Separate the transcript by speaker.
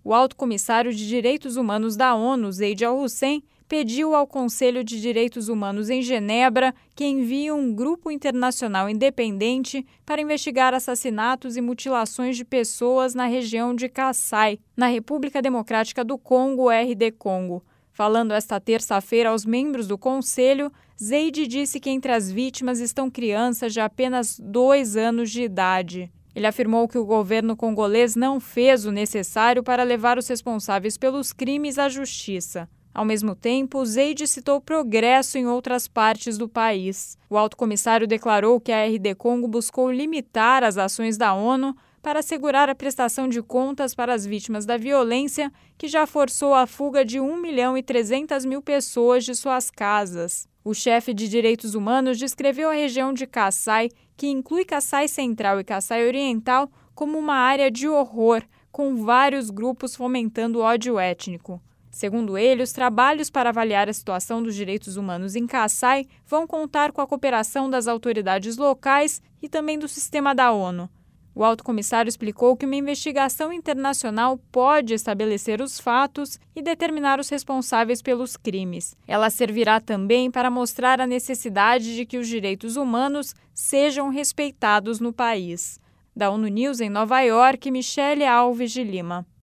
Speaker 1: O alto comissário de Direitos Humanos da ONU, Zeid Al-Hussein, pediu ao Conselho de Direitos Humanos em Genebra que envie um grupo internacional independente para investigar assassinatos e mutilações de pessoas na região de Kasaï, na República Democrática do Congo, RD Congo. Falando esta terça-feira aos membros do Conselho, Zeid disse que entre as vítimas estão crianças de apenas 2 anos de idade. Ele afirmou que o governo congolês não fez o necessário para levar os responsáveis pelos crimes à justiça. Ao mesmo tempo, Zeid citou progresso em outras partes do país. O alto comissário declarou que a RD Congo buscou limitar as ações da ONU para assegurar a prestação de contas para as vítimas da violência, que já forçou a fuga de 1.300.000 pessoas de suas casas. O chefe de direitos humanos descreveu a região de Kasaï, que inclui Kasaï Central e Kasaï Oriental, como uma área de horror, com vários grupos fomentando ódio étnico. Segundo ele, os trabalhos para avaliar a situação dos direitos humanos em Kasaï vão contar com a cooperação das autoridades locais e também do sistema da ONU. O alto comissário explicou que uma investigação internacional pode estabelecer os fatos e determinar os responsáveis pelos crimes. Ela servirá também para mostrar a necessidade de que os direitos humanos sejam respeitados no país. Da ONU News em Nova York, Michele Alves de Lima.